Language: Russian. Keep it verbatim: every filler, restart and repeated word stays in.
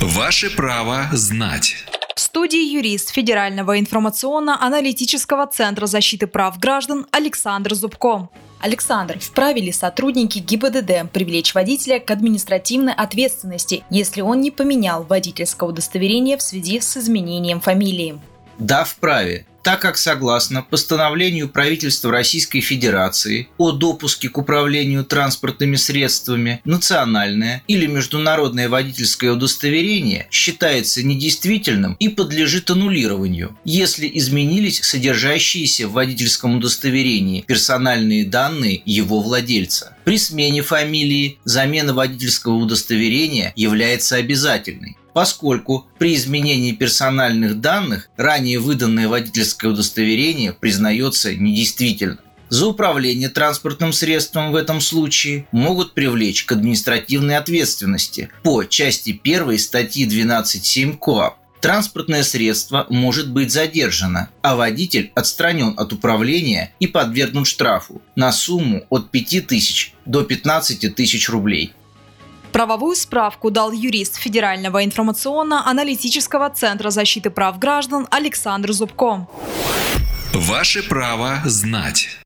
Ваше право знать. В студии юрист Федерального информационно-аналитического центра защиты прав граждан Александр Зубко. Александр, вправе ли сотрудники ГИБДД привлечь водителя к административной ответственности, если он не поменял водительское удостоверение в связи с изменением фамилии? Да, вправе, так как согласно постановлению правительства Российской Федерации о допуске к управлению транспортными средствами национальное или международное водительское удостоверение считается недействительным и подлежит аннулированию, если изменились содержащиеся в водительском удостоверении персональные данные его владельца. При смене фамилии замена водительского удостоверения является обязательной, поскольку при изменении персональных данных ранее выданное водительское удостоверение признается недействительным. За управление транспортным средством в этом случае могут привлечь к административной ответственности по части первой статьи двенадцать точка семь КоАП. Транспортное средство может быть задержано, а водитель отстранен от управления и подвергнут штрафу на сумму от пяти тысяч до пятнадцати тысяч рублей. Правовую справку дал юрист Федерального информационно-аналитического центра защиты прав граждан Александр Зубко. Ваше право знать.